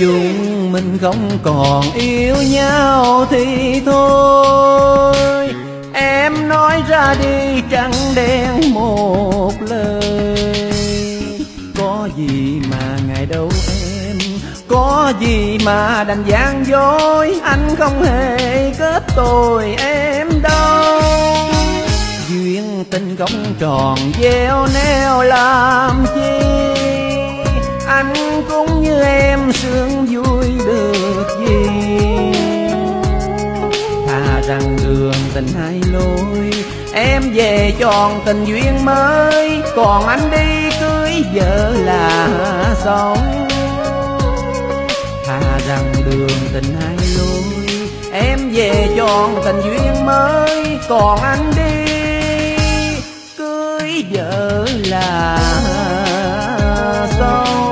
chúng mình không còn yêu nhau thì thôi. Em nói ra đi trắng đen một lời. Có gì mà ngày đâu em, có gì mà đành gian dối. Anh không hề kết tội em đâu. Duyên tình không tròn gieo neo làm chi. Anh cũng như em sướng vui được gì. Thà rằng đường tình hai lối, em về chọn tình duyên mới. Còn anh đi cưới vợ là xong. Thà rằng đường tình hai lối, em về chọn tình duyên mới. Còn anh đi cưới vợ là xong.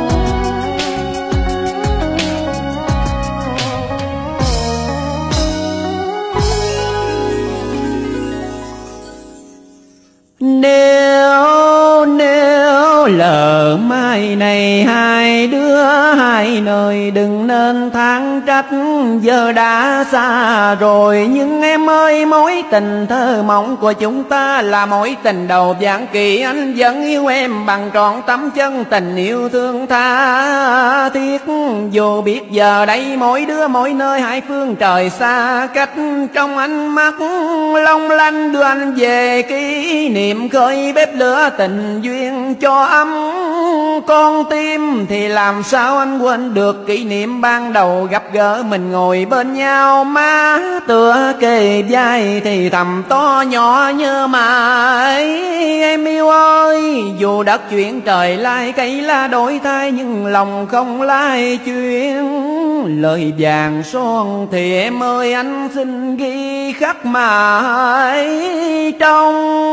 Nếu lỡ mai này hai đứa hai nơi, đừng nên than trách giờ đã xa rồi. Nhưng em ơi, mối tình thơ mộng của chúng ta là mối tình đầu vạn kỳ. Anh vẫn yêu em bằng trọn tấm chân tình yêu thương tha thiết. Dù biết giờ đây mỗi đứa mỗi nơi hai phương trời xa cách, trong ánh mắt long lanh đưa anh về kỷ niệm khơi bếp lửa tình duyên cho ấm con tim. Thì làm sao anh quên được kỷ niệm ban đầu gặp gỡ mình ngồi bên nhau, má tựa kề vai thì thầm to nhỏ như mãi. Em yêu ơi, dù đất chuyển trời lai cây lá đổi thay, nhưng lòng không lai chuyển lời vàng son. Thì em ơi, anh xin ghi khắc mãi trong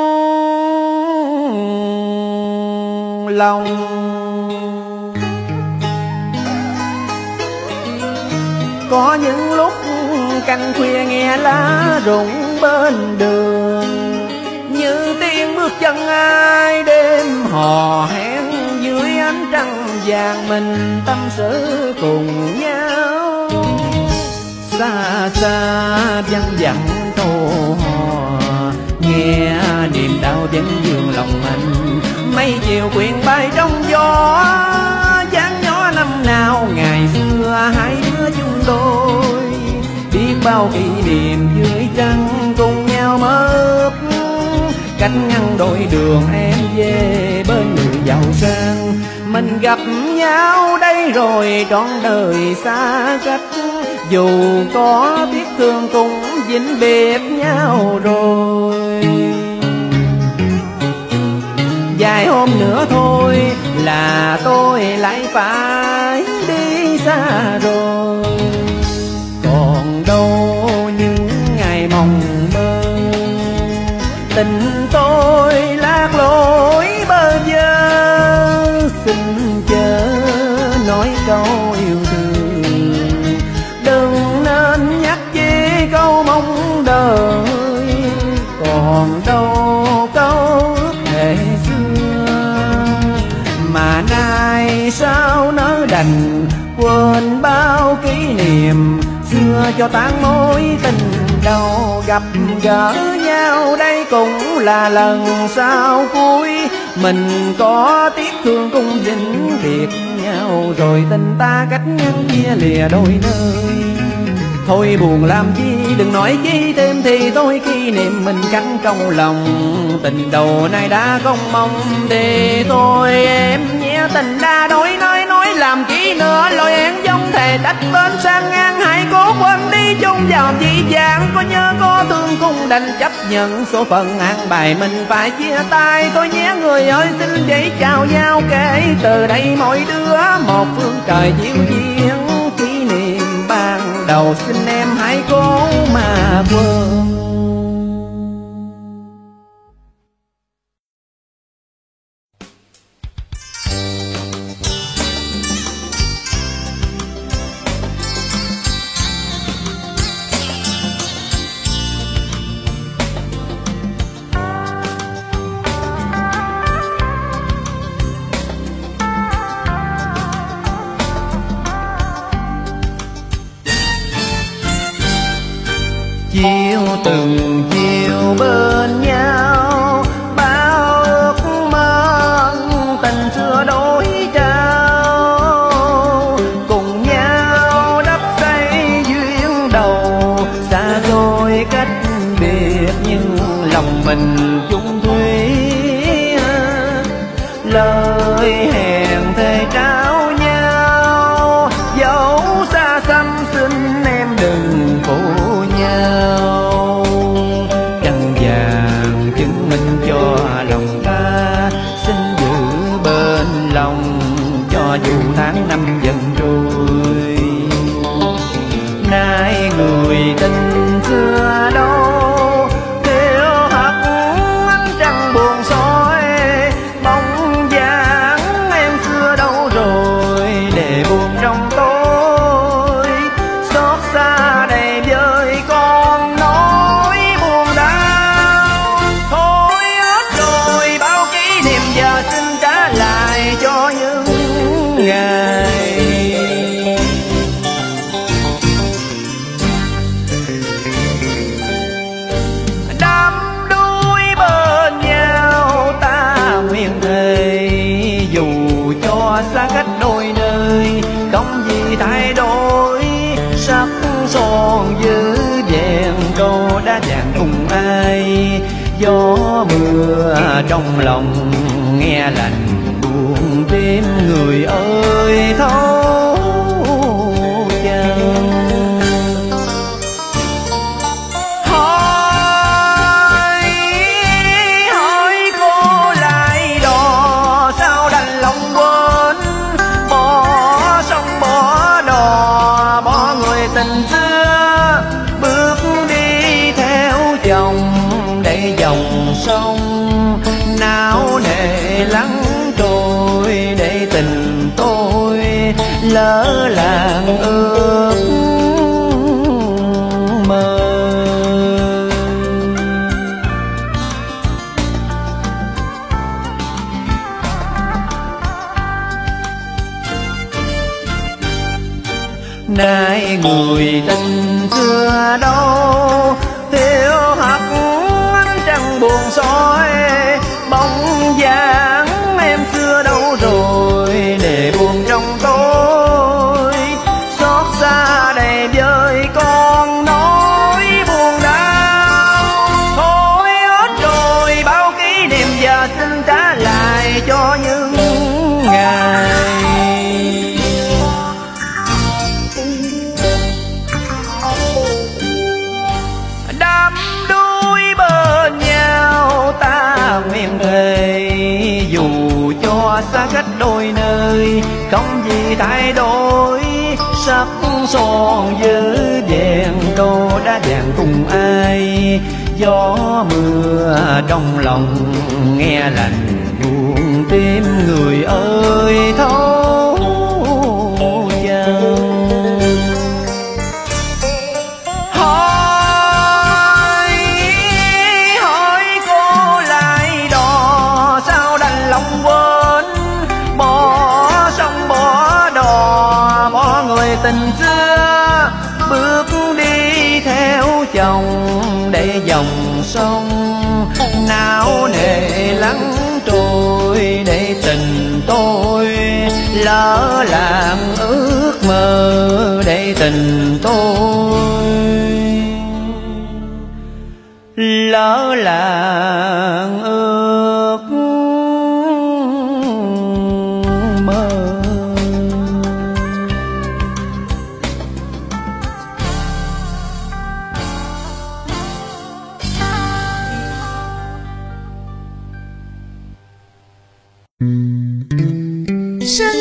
lòng. Có những lúc canh khuya nghe lá rụng bên đường, như tiếng bước chân ai đêm hò hẹn dưới ánh trăng vàng, mình tâm sự cùng nhau. Xa xa văng vẳng câu hò, nghe niềm đau vẫn vương lòng anh. Mây chiều quyện bay trong gió, dáng nhỏ năm nào ngày xưa hai đứa chung đôi. Biết bao kỷ niệm dưới trăng cùng nhau mơ ước, cách ngăn đôi đường em về bên người giàu sang. Mình gặp nhau đây rồi trọn đời xa cách, dù có tiếc thương cũng vĩnh biệt nhau rồi. Vài hôm nữa thôi là tôi lại phải đi xa rồi. Còn đâu những ngày mong mơ, tình tôi lạc lối bơ vơ. Xin chớ nói câu yêu thương, đừng nên nhắc chi câu mong đời. Còn đâu câu ước thề mà nay sao nỡ đành quên bao kỷ niệm xưa cho tan mối tình đầu. Gặp gỡ nhau đây cũng là lần sau cuối, mình có tiếc thương cũng vĩnh biệt nhau rồi. Tình ta cách ngăn chia lìa đôi nơi, thôi buồn làm chi đừng nói chi thêm thì thôi. Kỷ niệm mình canh trong lòng, tình đầu này đã không mong thì thôi. Em nhẹ tình đã đổi nói làm chi nữa. Lời hẹn giống thề tách bên sang ngang, hãy cố quên đi chung vào dĩ vãng. Có nhớ có thương cũng đành chấp nhận số phận an bài mình phải chia tay. Thôi nhé người ơi, xin giấy chào nhau, kể từ đây mỗi đứa một phương trời dịu dàng. Kỷ niệm ban đầu xin em hãy cố mà quên. chiều từng chiều bên nhau, bao ước mơ tình xưa đối trao, cùng nhau đắp xây duyên đầu. Xa xôi cách biệt nhưng lòng mình chung thủy, lời hẹn thề trao nhau, dẫu xa xăm xin em đừng phụ nhau. Trăng vàng chứng minh cho lòng ta, xin giữ bên lòng cho dù tháng năm dần trôi. Nay người tình xưa đâu, thiếu hận ánh trăng buồn soi, bóng dáng em xưa đâu rồi để buồn trong tôi. Xót xa đầy vơi con nỗi buồn đau, thôi hết rồi bao kỷ niệm, giờ xin trả lại cho những ngày. Đắm đuối bên nhau ta nguyện thề, dù cho xa cách đôi nơi không gì thay đổi. Sắc son giữ vẹn câu đã vàng cùng ai, gió mưa trong lòng nghe lạnh buồn tim người ơi thấu chân. Hỏi cô lại đò sao đành lòng quên, bỏ sông bỏ đò bỏ người tình xưa, bước đi theo dòng để dòng sông não nề lắng trôi, để tình tôi lỡ làng ước mơ. Nay người tình xưa đâu, thiếu hận ánh trăng buồn soi, bóng dáng em xưa đâu rồi để buồn trong tôi. Xót xa đầy vơi con nỗi buồn đau, thôi hết rồi bao kỷ niệm, giờ xin trả lại cho những ngày. Đắm đuối bên nhau ta nguyện thề, dù cho xa cách đôi nơi không gì thay đổi. Sắc son giữ vẹn câu đã vàng cùng ai, gió mưa trong lòng nghe lạnh buồn tim người ơi thấu chân. Hỏi cô lại đò sao đành lòng quên, bỏ sông bỏ đò bỏ người tình xưa, bước đi theo chồng để dòng sông não nề lắng trôi, để tình tôi lỡ làng ước mơ, để tình tôi lỡ làng ước mơ. Sơn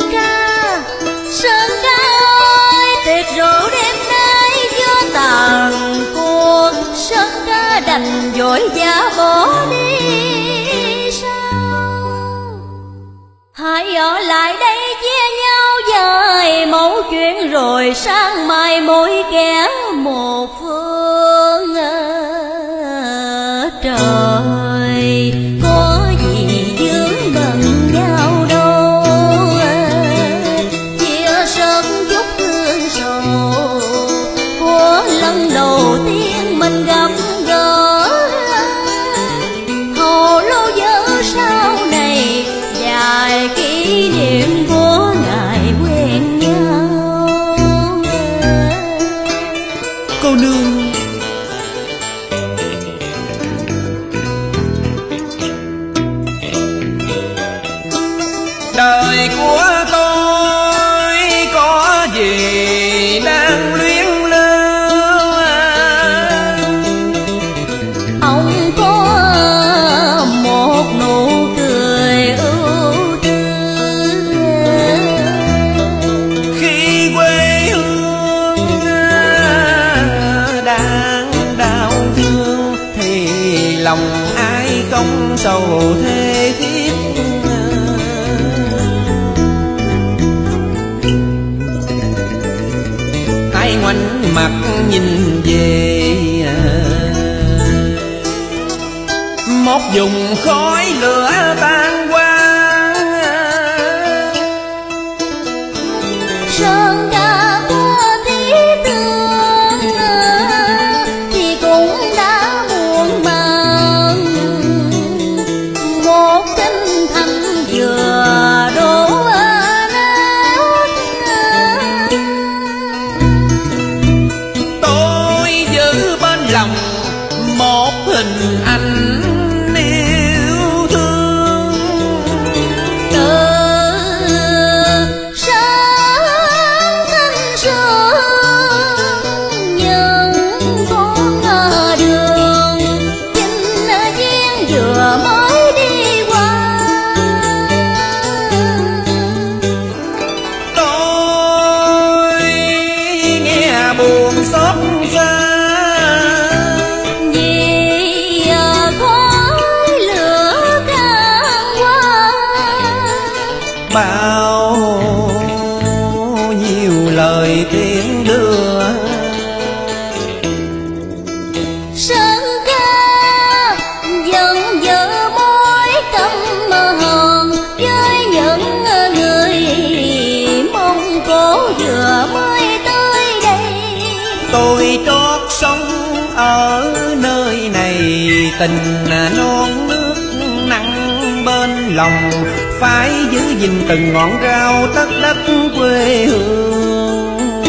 ca ơi, tiệc rượu đêm nay gió tàn cuộc, Sơn ca đành vội vã bỏ đi sao? Hãy ở lại đây chia nhau vài mẫu chuyện, rồi sang mai mỗi kẻ một phương trời. Có gì vướng bận nhau đâu, chia sớt chút thương sầu của lần đầu tiên mình gặp sầu thê thiết. Hai ngoảnh mặt nhìn về một vùng khói lửa tan quang. Sơn ca có tí tương thì cũng đã muộn màng, một kinh thành vừa đổ nát. Tôi giữ bên lòng một hình ảnh yêu thương, Từ sáng thanh sương những con đường chinh chiến vừa mới đi qua. tôi nghe buồn xót xa. Vì khói lửa càng qua, Bao nhiêu lời tiếng đưa, Sơn ca vẫn giữ mối căm hờn với những người Mông Cổ vừa mới tới đây. tôi trót sống ở nơi này, tình non nước nặng bên lòng, phải giữ gìn từng ngọn rau tất đất quê hương.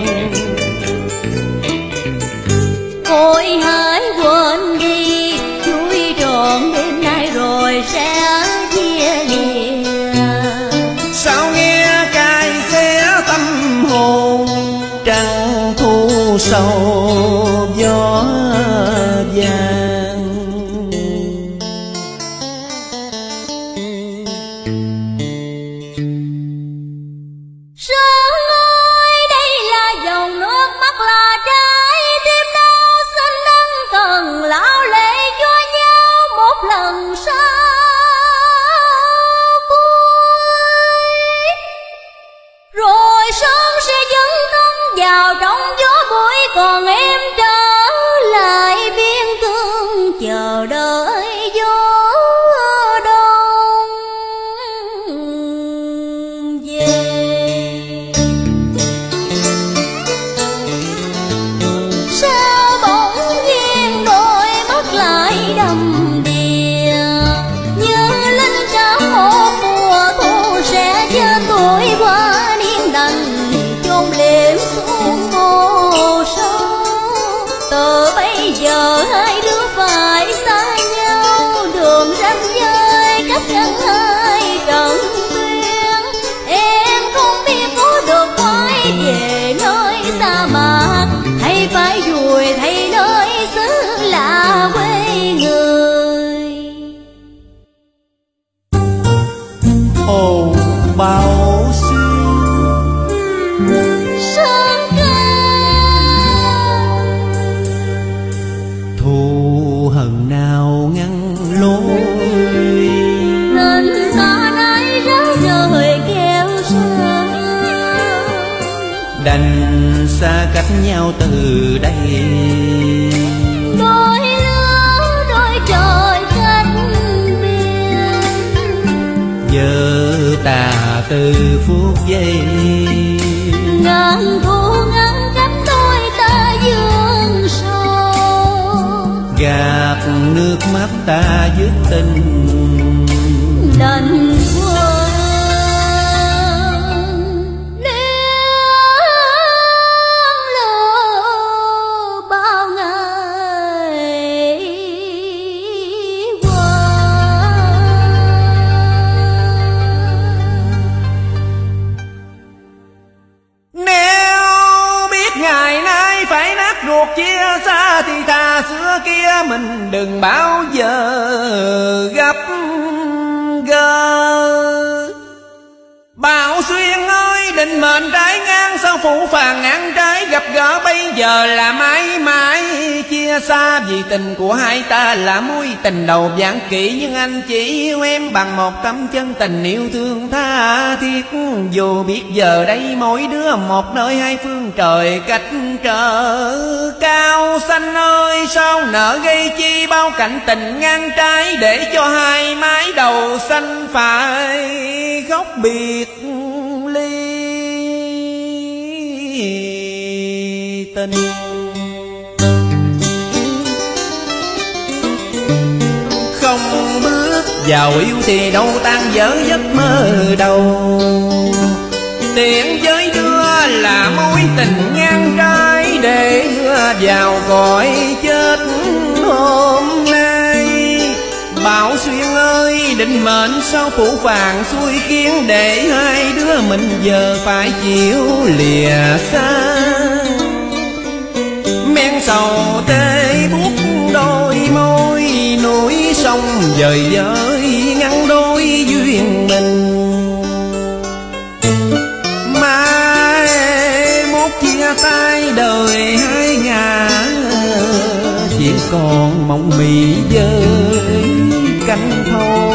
Ôi hãy quên đi chuối trọn đêm nay rồi sẽ chia lìa. Sao nghe cay xé tâm hồn, trăng thu sầu gió vàng. Sương ơi đây là dòng nước mắt là trái tim đau xin ân cần lão lệ cho nhau một lần sau cuối. Rồi sớm sẽ dẫn thân vào trong gió bụi, còn em trở lại biên cương chờ đợi gió đông về. Sao bỗng nhiên đôi mắt lại đầm đìa, như linh cảm một mùa thu sẽ cho tuổi qua niên đành chôn liệm xuống hồ sâu. Từ bây giờ hai đứa phải xa nhau, đường ranh giới cách ngăn hai trận tuyến. Em không biết có được quay về nơi sa mạc, hay phải vùi thay nơi xứ lạ quê người. Ồ bao xuyên Sơn ca thù hận nào ngăn lối, nên xa nay rã rời kêu xa. đành xa cách nhau từ đây. Đôi lứa đôi trời cách biệt, Giờ ta từ phút giây, ngàn thu ngăn cách đôi ta dương sầu. gạt nước mắt ta dứt tình, Đành quên nén lửa bao ngày qua. nếu biết ngày nay phải nát ruột chia xa thì thà xưa kia mình đừng bao giờ gặp gỡ. Bao Bảo Xuyên ơi, định mệnh trái ngang sao phụ phàng ngang trái, gặp gỡ bây giờ là mãi mãi chia xa. Vì tình của hai ta là mối tình đầu vạn kỷ, nhưng anh chỉ yêu em bằng một tấm chân tình yêu thương tha thiết. Dù biết giờ đây mỗi đứa một nơi hai phương trời cách trở cao xanh ơi, sao nỡ gây chi bao cảnh tình ngang trái, để cho hai mái đầu xanh phải khóc biệt ly tình. Không bước vào yêu thì đâu tan vỡ giấc mơ đầu, tiện với đưa là mối tình ngang trái, để đưa vào cõi chết hôm nay. Bảo Xuyên ơi, định mệnh sao phụ phàng xui khiến, để hai đứa mình giờ phải chịu lìa xa. Men sầu tê buốt đôi môi, núi sông dời dời ngăn đôi duyên mình. Mai mốt chia tay đời hai ngả, chỉ còn mộng mị với cánh thâu.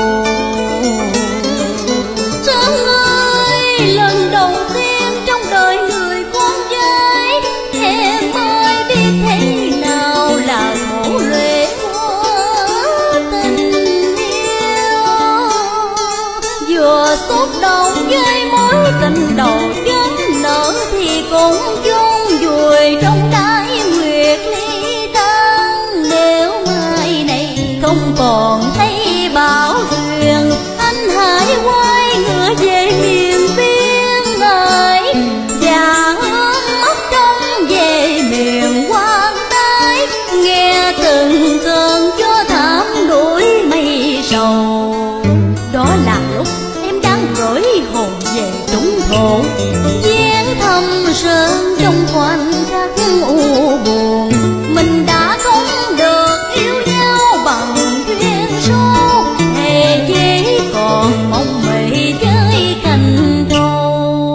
Trân ơi, lần đầu tiên trong đời người con gái, em mới biết thế nào là khổ luyện của tình yêu. Vừa xúc động với mối tình đầu chớm nở, thì cũng chôn vùi trong đáy nguyệt ly tan. Nếu mai này không còn thấy Bảo Xuyên, anh hãy quay ngựa về miền biên ơi, và hướng mắt trông về miền Quang Đái. Nghe từng cơn gió thảm đuổi mây sầu, đó là lúc em đang gửi hồn về trung thổ. Giếng thăm sơn trong khoảnh khắc u buồn, mình đã không được yêu nhau bằng duyên số, thề chỉ còn mong mị với cành trâu.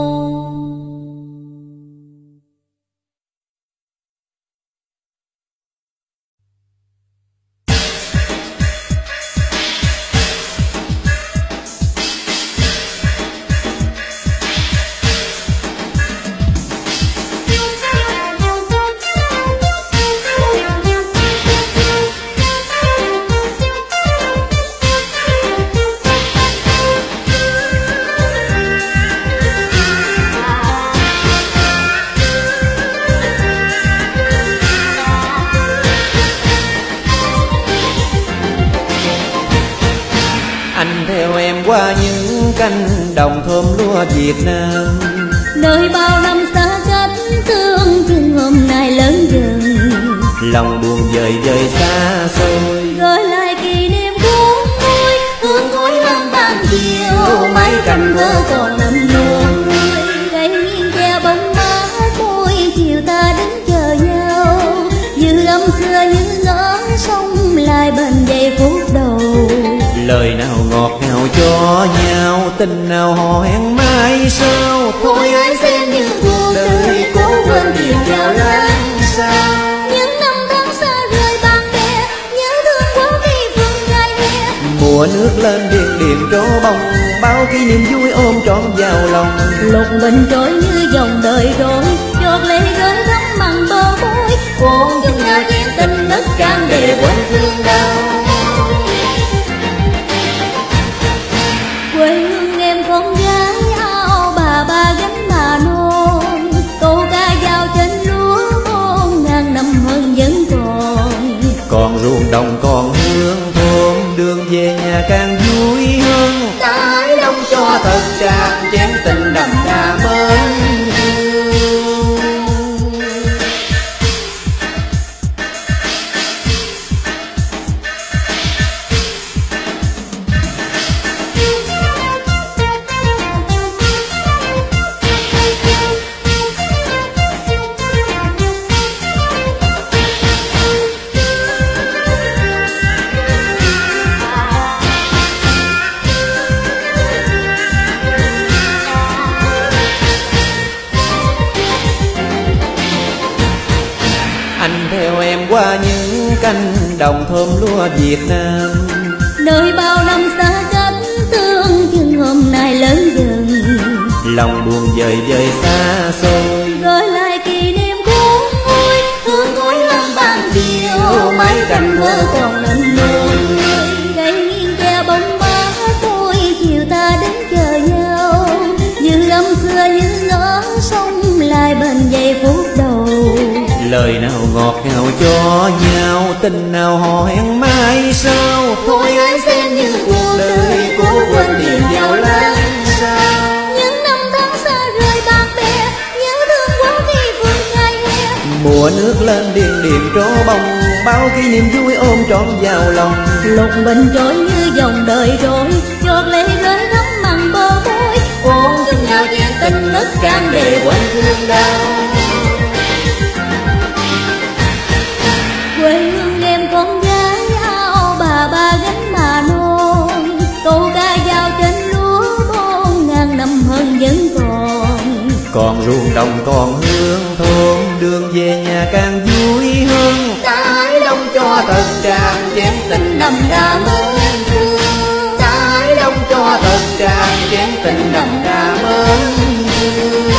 Qua những cánh đồng thơm lúa Việt Nam, nơi bao năm xa cách tương chừng hôm nay lớn dần. Lòng buồn dời dời xa xôi, gợi lại kỷ niệm cuốn vui, hương khói lắm ban chiều. Mấy cành thơ còn nằm nuông cây nghiêng che bóng mát môi, chiều ta đứng chờ nhau. Như âm xưa như ngỡ sông lại bên giây phút đầu. lời nào ngọt ngào cho nhau, tình nào hò hẹn mai sau. Thôi hãy xem như cuộc đời cố quên điều vào lãng xa. Những năm tháng xa rời bạn bè, nhớ thương quá khi phương gai hè. Mùa nước lên điền điền trổ bông, bao kỷ niệm vui ôm trọn vào lòng. Lục bình trôi như dòng đời trôi, giọt lệ rơi thấm mặn bờ môi. Cuộn chung nhau duyên tình nức tràn để quên thương đau. Quê hương em con gái áo bà gánh bà non, câu ca vào trên lúa muôn ngàn năm hơn vẫn còn. Còn ruộng đồng còn hương thơm, đường về nhà càng vui hơn. Ta hãy đông cho thật tràn chén tình đậm đà mến. qua những cánh đồng thơm lúa Việt Nam. Nơi bao năm xa cách tương chừng hôm nay lớn dần, lòng buồn dời dời xa xôi, gửi lại kỷ niệm cuốn vui, hương cuối lắm ban chiều, mái cành mơ còn lên nỗi. Cây nghiêng che bóng má tôi, chiều ta đến chờ nhau, như âm xưa như ngỡ sống lại bên giây phút đầu. lời nào ngọt ngào cho nhau, tình nào hò hẹn mai sau. Thôi hãy xem như cuộc đời cố quên tìm nhau lắm sao. Những năm tháng xa rời bạn bè, nhớ thương quá khi phương ngày hè. Mùa nước lên điền điền trổ bông, bao kỷ niệm vui ôm trọn vào lòng. Lục bình trôi như dòng đời trôi, giọt lệ rơi thấm mặn bờ môi. Ôm chung nhau chuyện tình ngất tràn để quên thương đau. Quê hương em con gái áo bà gánh mà non, câu ca dao trên lúa bốn ngàn năm hơn vẫn còn. Còn ruộng đồng còn hương thơm, đường về nhà càng vui hơn. Trái đông cho thật tràn chén tình đậm đà mến thương. Trái đông cho thật tràn chén tình đậm đà mến thương.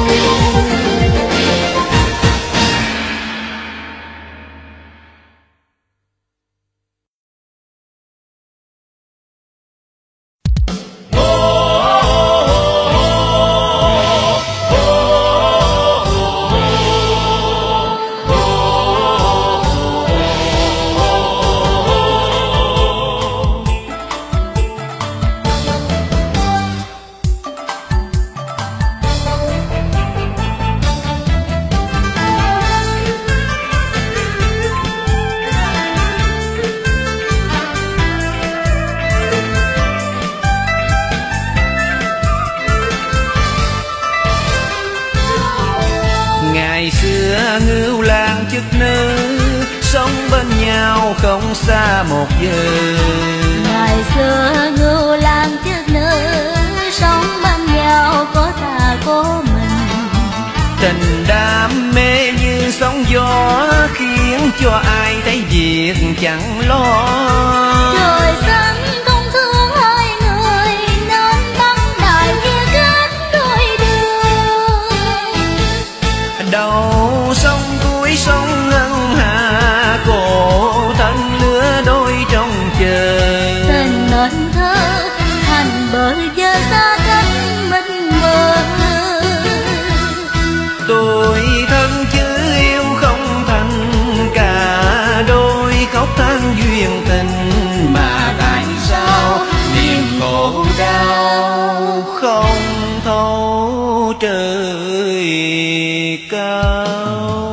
Ngày xưa ngưu lang chức nữ, sống bên nhau không xa một giờ. Ngày xưa ngưu lang chức nữ, sống bên nhau có ta có mình. Tình đam mê như sóng gió, khiến cho ai thấy việc chẳng lo. Trời xanh không thương hai người, nên băng đại kia kết đôi đường. Đầu sông cuối sông ngân hà, cổ thân lứa đôi trong chờ. Tình nên thơ thành bờ giờ xa cách mình mơ. Tôi thân chứ yêu không thành, cả đôi khóc than duyên tình. Mà tại sao niềm khổ đau không thấu trời cao.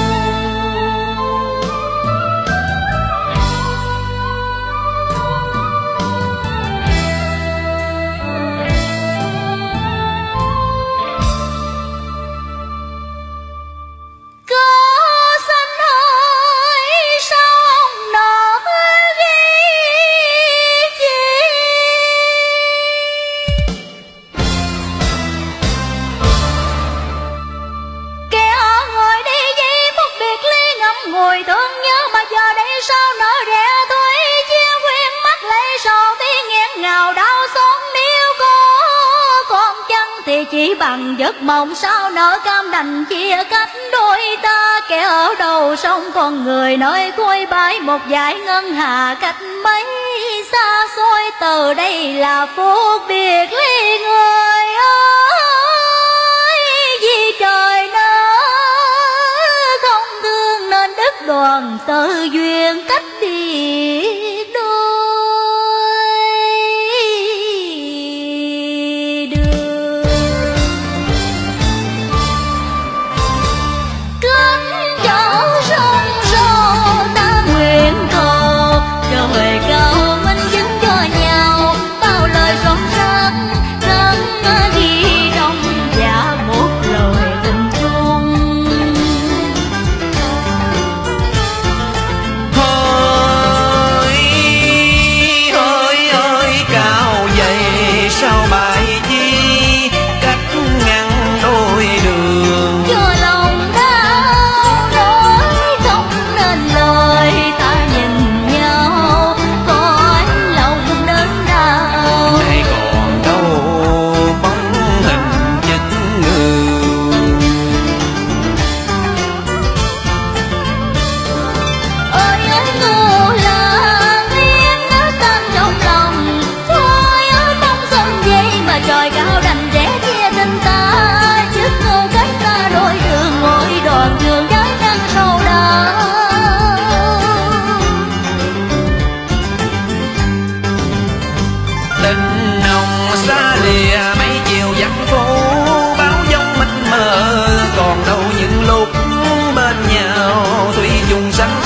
Chỉ bằng giấc mộng sao nỡ cam đành chia cách đôi ta. Kẻ ở đầu sông con người nơi cuối bãi, một dải ngân hà cách mấy xa xôi. Từ đây là phút biệt ly người ơi, vì trời nỡ không thương nên đứt đoàn tơ duyên cách đi đôi.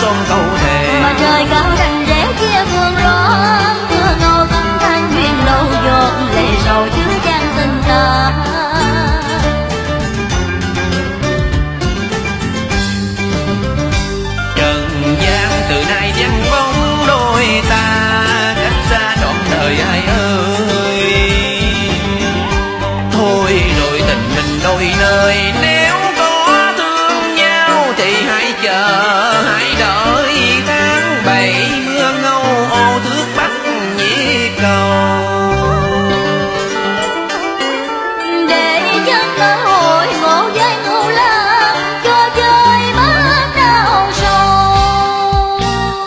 son câu thề. Mà trời cao rành rẽ kia phương rõ, mưa ngâu tâm thanh duyên lâu dột, lệ sầu chứa chan tình ta. Trần gian từ nay vắng bóng đôi ta, cách xa trọn đời ai ơi. Thôi rồi tình mình đôi nơi, nếu có thương nhau thì hãy chờ hãy đợi tháng 7 mưa ngâu ô thước bắc nhĩ cầu. Để chân cơ hội ngộ với ngô la, cho chơi mắt đau sầu.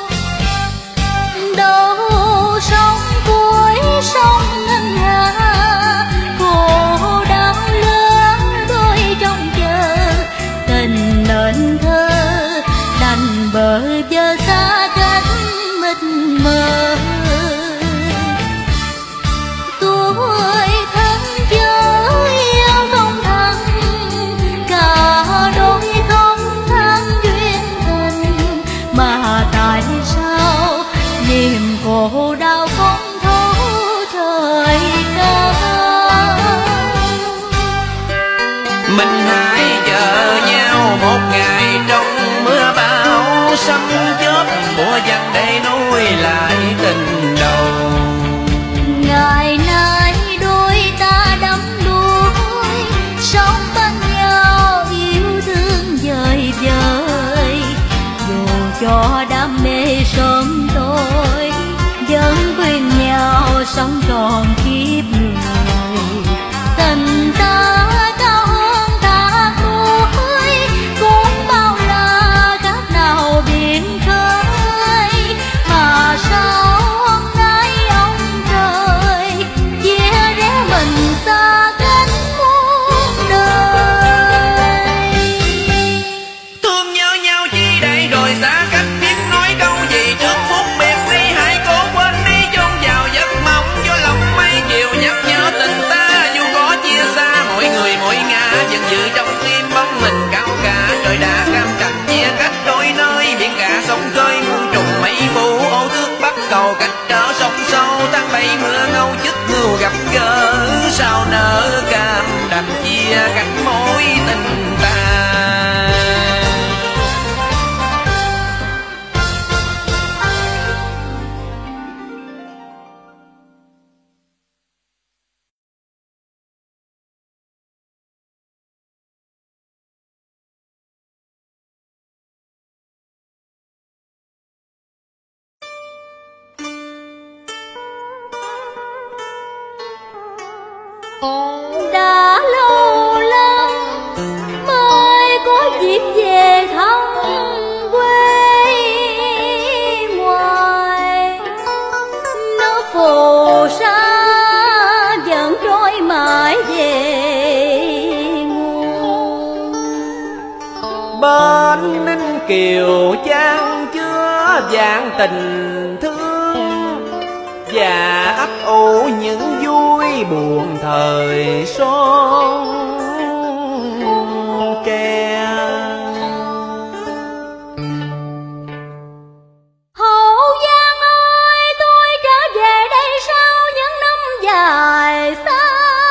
Đâu sông cuối sông ngân hà, khổ đau lớn đôi trong chờ. Tình nên thơ đành bờ giờ xa cách mịt mờ. Tuổi thân chớ yêu không thăng, cả đôi không than duyên tình. Mà tại sao niềm khổ đau không thấu trời cao. Mình hãy chờ nhau một ngày trong mưa bão sấm chớp mùa vàng để nối lại tình đầu. Ngày nay đôi ta đắm đuối, sống bên nhau yêu thương vời vợi. Dù cho đam mê sớm tối, vẫn khuyên nhau sống trọn kiếp người. Tình ta cao hơn thác núi, cũng bao la khác nào biển khơi. Mà sao hôm nay ông trời chia rẽ mình xa cách muôn đời. Thương nhớ nhau chi đây rồi xa cách biết nói câu gì trước phút biệt ly. Hãy cố quên đi chôn vào giấc mộng cho lòng mấy chiều nhắc nhở tình ta. Dù có chia xa mỗi người mỗi ngã, vẫn giữ trong tim bóng mình cao cả. Trời đã cam cảnh chia cách đôi nơi, biển cả sông khơi muôn trùng mây phủ ô thước bắc cầu cách trở sông sâu. Tháng 7 mưa ngâu chích ngưu gặp gỡ, sao nỡ cam đành chia cách mối tình ta. Đã lâu lắm mới có dịp về thăm quê ngoài. Nước phù sa vẫn trôi mãi về nguồn. Bên Ninh Kiều chan chứa vạn tình thương, và ấp ủ những vui buồn thời son tre. Hậu Giang ơi, tôi trở về đây sau những năm dài xa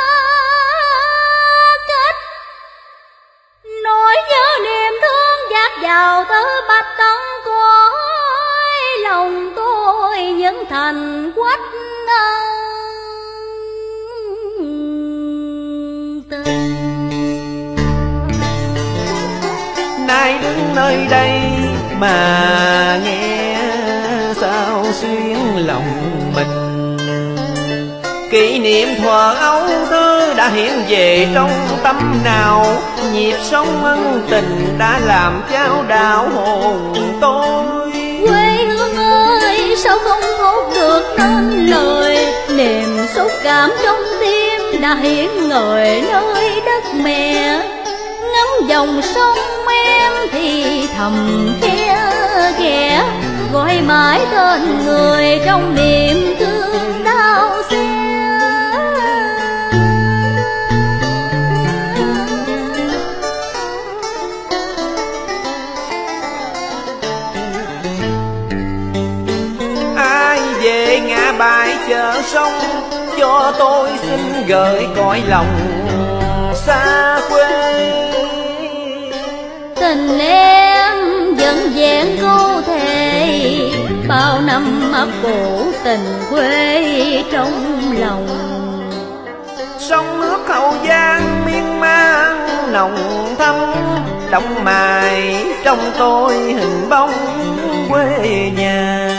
cách. Nỗi nhớ niềm thương dạt vào tứ bạch tận cõi lòng tôi vẫn thành quách tình. Nay đứng nơi đây mà nghe sao xuyên lòng mình. Kỷ niệm thuở ấu thơ đã hiện về trong tâm nào, nhịp sống ân tình đã làm chao đảo hồn tôi. Quê hương ơi, sao không thốt được nên lời, niềm xúc cảm trong tim đã hiện ngời nơi đất mẹ. Ngắm dòng sông em thì thầm khe ghé, gọi mãi tên người trong niềm thương đau xé. sông, cho tôi xin gửi cõi lòng xa quê. Tình em vẫn vẹn câu thề, bao năm ấp ủ tình quê trong lòng. Sông nước Hậu Giang miên man nồng thắm, đọng mài trong tôi hình bóng quê nhà.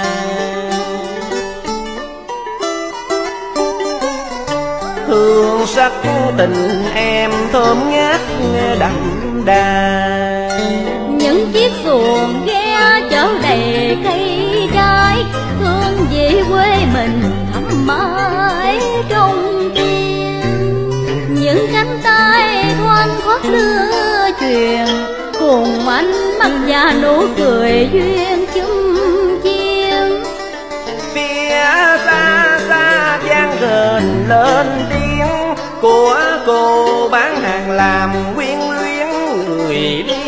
Hương sắc tình em thơm ngát đậm đà, những chiếc xuồng ghe chở đầy cây trái, hương vị quê mình thắm mãi trong tim. Những cánh tay thoăn thoắt đưa truyền, cùng ánh mắt và nụ cười duyên chung chiên. Phía xa xa vang rền lên tiếng của cô bán hàng làm quyến luyến người đi.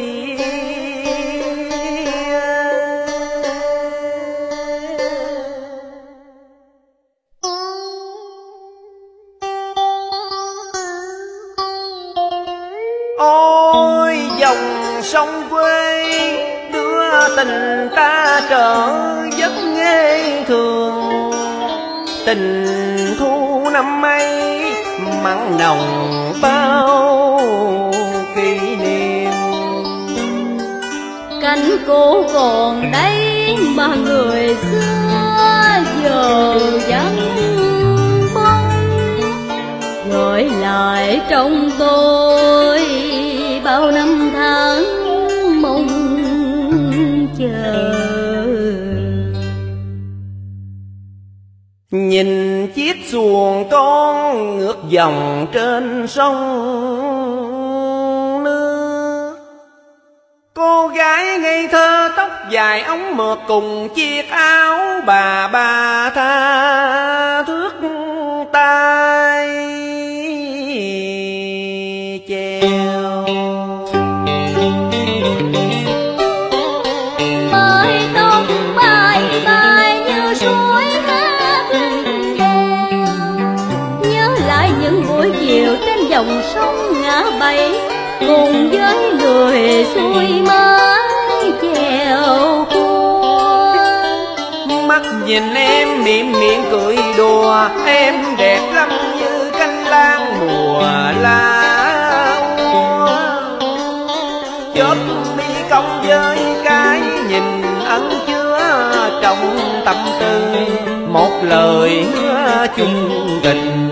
Ôi dòng sông quê đưa tình ta trở giấc nghe thường, tình thu năm ấy mặn nồng bao kỷ niệm. Cánh cũ còn đây mà người xưa giờ vẫn bóng, gợi lại trong tôi bao năm tháng mong chờ. Nhìn chiếc xuồng con ngược dòng trên sông nước, cô gái ngây thơ tóc dài ống mượt cùng chiếc áo bà tha thước tay chèo. Mái tóc bay bay như suối hát lên đèo, nhớ lại những buổi chiều trên dòng sông ngã bảy, cùng với người xuôi mái chèo cua. Mắt nhìn em mỉm miệng cười đùa, em đẹp lắm như cánh lan mùa la úa. Chớp mi cong với cái nhìn ẩn chứa trong tâm tư, một lời hứa chung tình.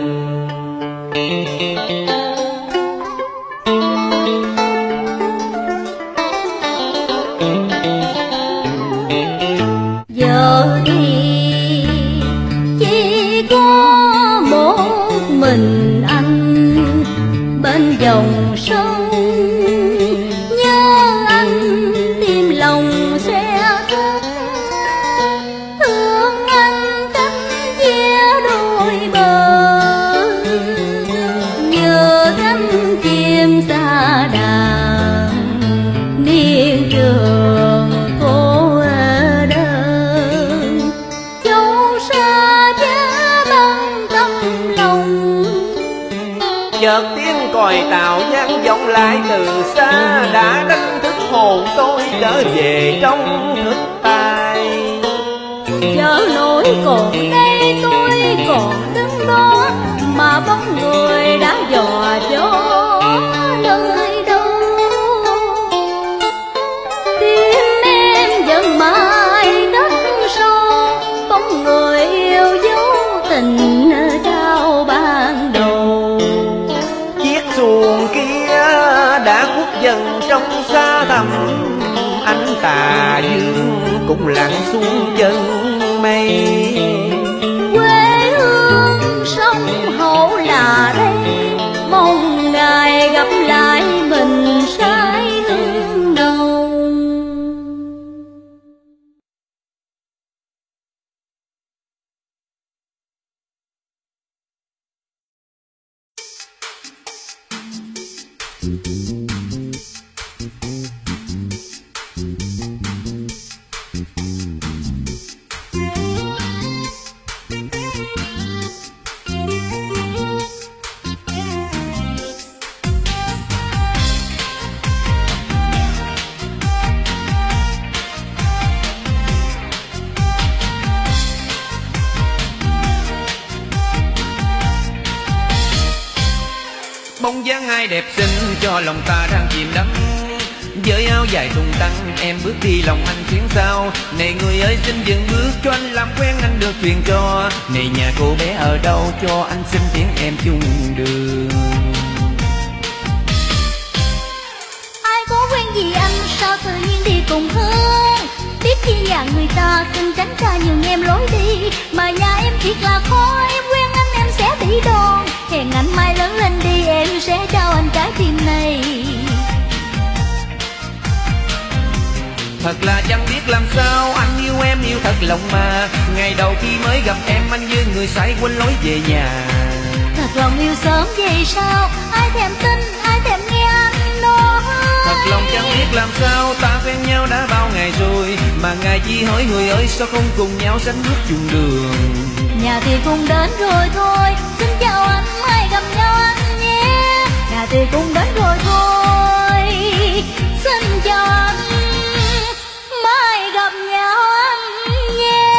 Giờ thì chỉ có một mình anh bên dòng sông, nhớ anh tim lòng sẽ thức, thương anh cách chia đôi bờ, như cánh chim xa đàn niên trường cô đơn, châu xa giá băng tâm lòng. Chợt tiếng còi tàu vang vọng lại từ xa, đã đánh thức hồn tôi trở về trong thức tai. Chợ nổi còn đây tôi còn đứng đó, mà bóng người đã dò gió nơi đâu. Tim em vẫn mãi đất sâu, bóng người yêu dấu tình trao ban đầu. Chiếc xuồng kia đã khuất dần trong xa thẳm, ánh tà dương cũng lặn xuống chân mây. Quê hương sông Hậu là đây, mong ngày gặp lại mình say hương nồng. ai đẹp xinh cho lòng ta đang chìm đắm. Với áo dài tung tăng em bước đi lòng anh chuyến sau. Này người ơi xin dừng bước cho anh làm quen anh được thuyền cho. Này nhà cô bé ở đâu cho anh xin tiễn em chung đường. Ai có quen gì anh sao tự nhiên đi cùng hướng. Biết chi nhà người ta xin tránh ra nhường em lối đi. Mà nhà em thiệt là khó em quen anh em sẽ bị đòn. Hẹn anh mai lớn lên đi em sẽ trao anh trái tim này. Thật là chẳng biết làm sao anh yêu em yêu thật lòng mà. Ngày đầu khi mới gặp em anh như người say quên lối về nhà. Thật lòng yêu sớm vậy sao ai thèm tin ai thèm nghe anh nói. Thật lòng chẳng biết làm sao ta quen nhau đã bao ngày rồi. Mà ngày chi hỏi người ơi sao không cùng nhau sánh bước chung đường. Nhà thì cùng đến rồi thôi xin chào anh mai gặp nhau anh nhé. Nhà thì cùng đến rồi thôi xin chào anh mai gặp nhau anh nhé.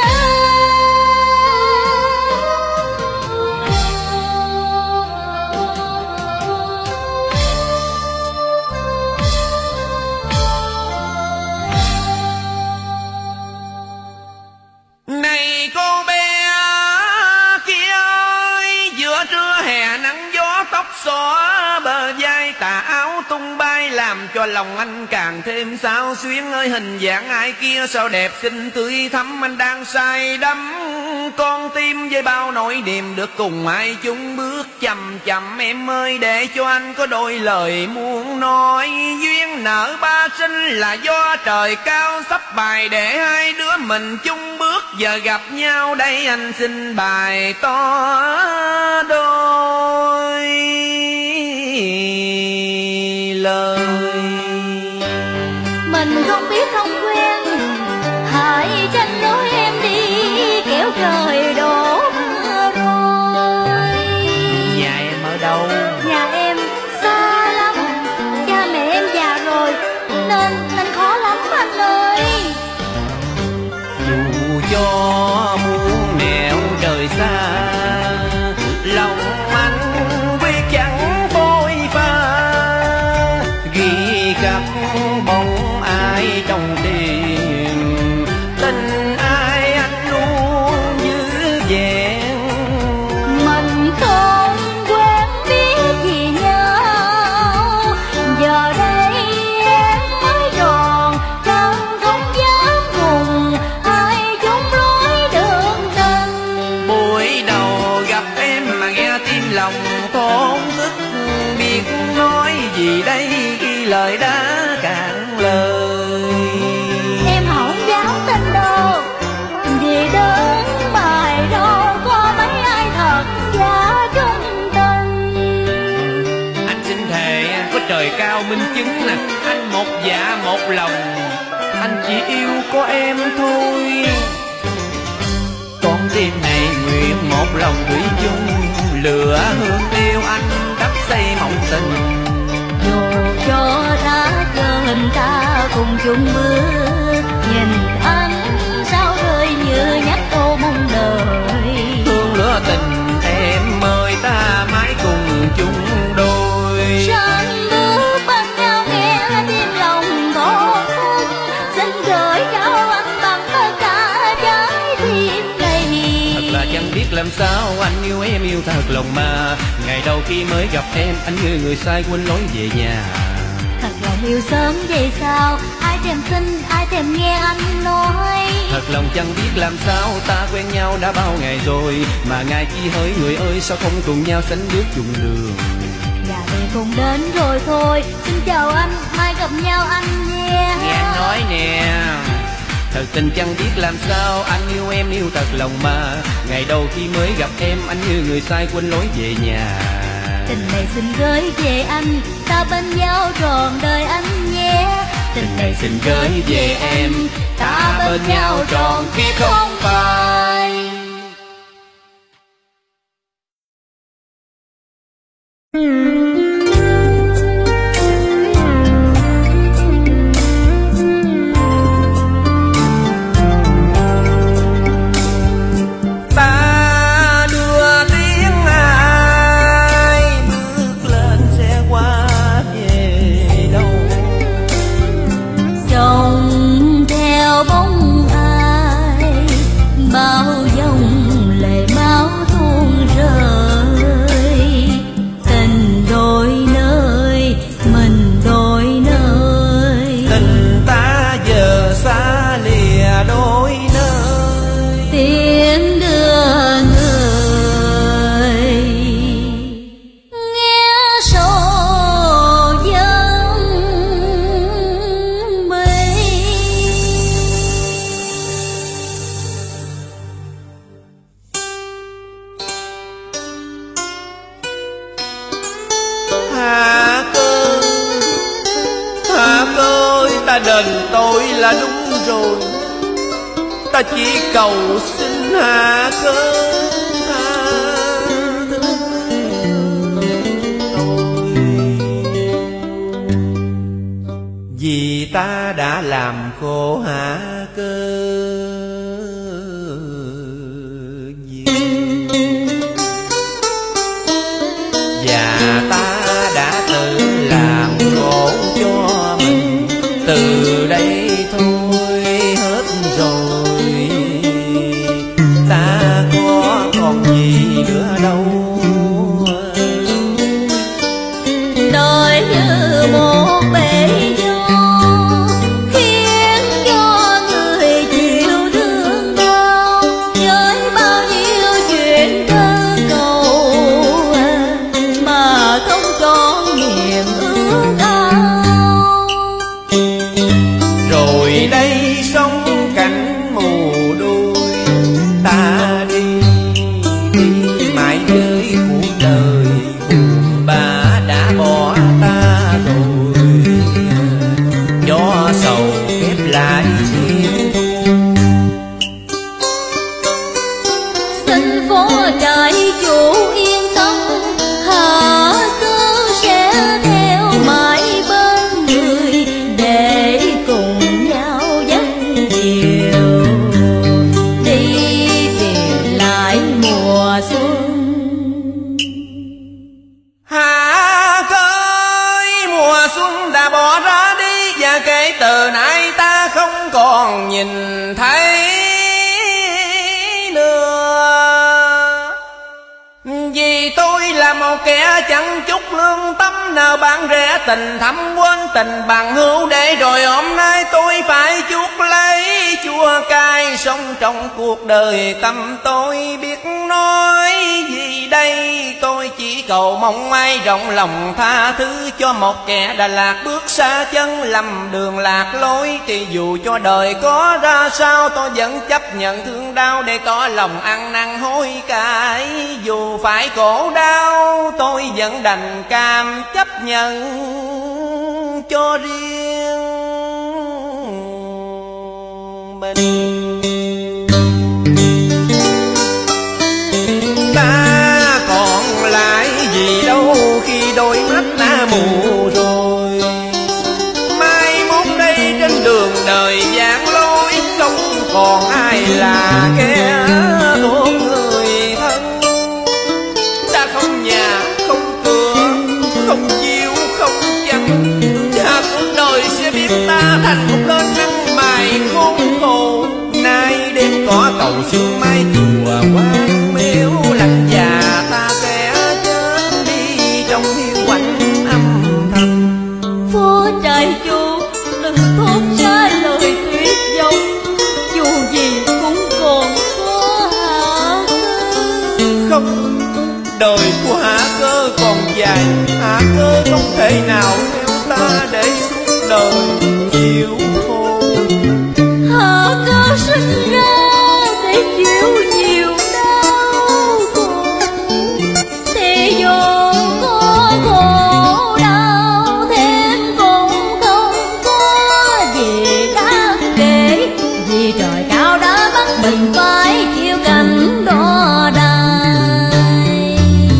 Này cô bé kia ơi, giữa trưa hè nắng gió tóc xõa bờ vai tà áo tung bay làm cho lòng anh càng thêm xao xuyến. Ơi hình dạng ai kia sao đẹp xinh tươi thắm anh đang say đắm. Con tim với bao nỗi niềm được cùng ai chung bước chậm chậm em ơi để cho anh có đôi lời muốn nói. Duyên nợ ba sinh là do trời cao sắp bài để hai đứa mình chung bước. Giờ gặp nhau đây anh xin bài to đôi lời. Mình không biết không quen hãy tranh nói em đi kéo trời đổ mưa rồi. Nhà em ở đâu? Nhà em xa lắm cha mẹ em già rồi nên khó lắm anh ơi. Dù cho muôn nẻo đời xa lòng anh quyết chẳng phôi pha. Ghi khắc bóng ai trong tim tình ai anh luôn giữ vẹn. Mình không quen biết gì nhau giờ đây em mới tròn chân không dám cùng ai chung lối đường tình. Buổi đầu gặp em mà nghe tim lòng thổn thức. Biết nói gì đây khi lời đã cạn lời. Em không dám tin đâu vì đến bài đâu có mấy ai thật giả chung tình. Anh xin thề có trời cao minh chứng nè. Anh một dạ một lòng anh chỉ yêu có em thôi. Con tim này nguyện một lòng thủy chung. Lửa hương yêu anh đắp xây mộng tình. Dù cho ta trên ta cùng chung bước nhìn anh sao rơi như nhắc câu mong đời. Thương lửa tình em ơi ta mãi cùng chung đôi. Sanh bước bên nhau nghe tim lòng thổn thức. Xin gửi trao anh bằng tất cả trái tim này. Thật là chẳng biết làm sao anh yêu em yêu thật lòng mà. Ngày đầu khi mới gặp em anh như người sai quên lối về nhà. Thật lòng yêu sớm vậy sao ai thèm tin ai thèm nghe anh nói. Thật lòng chẳng biết làm sao ta quen nhau đã bao ngày rồi. Mà ngày chi hỡi người ơi sao không cùng nhau sánh bước chung đường. Dạ thì cùng đến rồi thôi xin chào anh mai gặp nhau anh nhé. Nghe anh nói nè. Thật tình chẳng biết làm sao anh yêu em yêu thật lòng mà. Ngày đầu khi mới gặp em anh như người sai quên lối về nhà. Tình này xin gửi về anh ta bên nhau trọn đời anh nhé. Tình này xin gửi về em ta bên nhau trọn kiếp không phai. Ta đưa tiếng ai bước lên xe ta đền tội là đúng rồi. Ta chỉ cầu xin Hạ Cơ tha thứ tôi, vì ta đã làm khổ Hạ Cơ nhiều, và ta đã tự làm khổ cho mình. Từ đây thôi hết rồi, ta có còn gì nữa đâu. Đời như một bể gió khiến cho người chịu thương đau, với bao nhiêu chuyện thơ cầu mà không trọn niềm ước ao. Rồi đây sống cảnh mù đôi, ta đi mãi với cuộc đời buồn bã đã bỏ ta rồi, cho sầu khép lại thiên thu. Xin phó trại chủ yên tâm, Hạ Cơ sẽ theo mãi bên người, để cùng nhau dắt chiều đi tìm lại mùa xuân. Hạ Cơ ơi, mùa xuân đã bỏ ra đi, và kể từ nay ta không còn nhìn thấy nữa. Vì tôi là một kẻ chẳng chút lương tâm, nào bạn rẻ tình thắm quên tình bằng hữu, để rồi hôm nay tôi phải chuốc lấy chua cay sống trong cuộc đời. Tâm tôi biết nói gì đây, tôi chỉ cầu mong ai rộng lòng tha thứ cho một kẻ đã lạc bước xa chân, lầm đường lạc lối. Thì dù cho đời có ra sao, tôi vẫn chấp nhận thương đau để tỏ lòng ăn năn hối cải. Dù phải khổ đau, tôi vẫn đành cam chấp nhận cho riêng mình. Ta còn lại gì đâu khi đôi mắt đã mù rồi. Mai mốt đây trên đường đời giảng lối, không còn ai là kẻ thuộc người thân. Ta không nhà, không cửa, không chiếu, không chăn, và cuộc đời sẽ biết ta thành một tên ăn mày khốn khổ. Nay đêm có cầu sương mai chùa quán miếu lạnh, và ta sẽ chết đi trong hiu quạnh âm thầm. Phó trại chủ đừng thốt ra lời tuyệt vọng, dù gì cũng còn có Hạ Cơ. Không, đời của Hạ Cơ còn dài, Hạ Cơ không thể nào theo ta để suốt đời chịu khổ. Hạ Cơ sinh ra để chịu nhiều đau khổ, thì dù có khổ đau thêm cũng không có gì đáng kể, vì trời cao đã bắt mình phải chịu cảnh đo đài.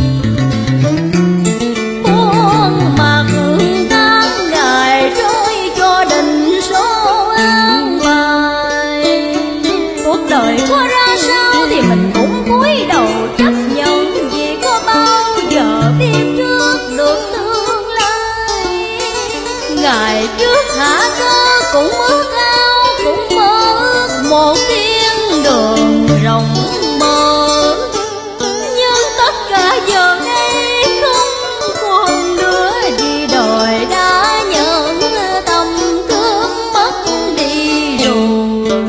Buông mặc tháng ngày trôi cho định số an bài, cuộc đời có ra sao thì mình cũng cúi đầu chấp nhận, vì có bao giờ biết trước được tương lai. Ngày trước Hạ Cơ cũng ước ao, cũng mơ ước một thiên đường rộng mở, nhưng tất cả giờ đây không còn nữa, vì đời đã nhận tâm cướp mất đi rồi.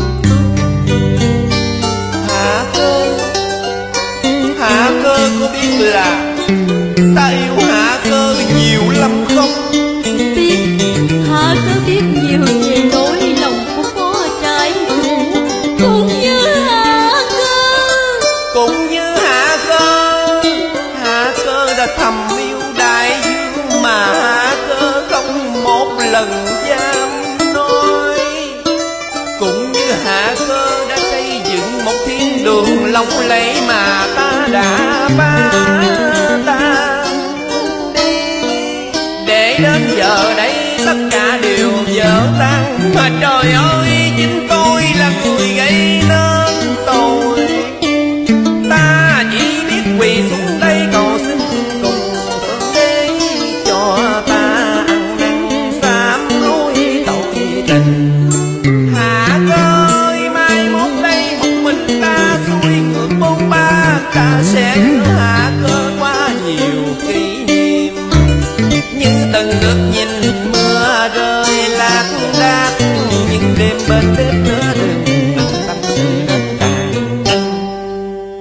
Hạ Cơ, Hạ Cơ có biết là ta yêu Hạ Cơ nhiều lắm không? Biết, Hạ Cơ biết nhiều về nỗi lòng của phó trại chủ, cũng như Hạ Cơ. Cũng như Hạ Cơ, Hạ Cơ đã thầm yêu đại dương mà Hạ Cơ không một lần dám thiên đường lộng lẫy mà ta đã phá tan đi. Để đến giờ đây tất cả đều vỡ tan, mà trời ơi chính con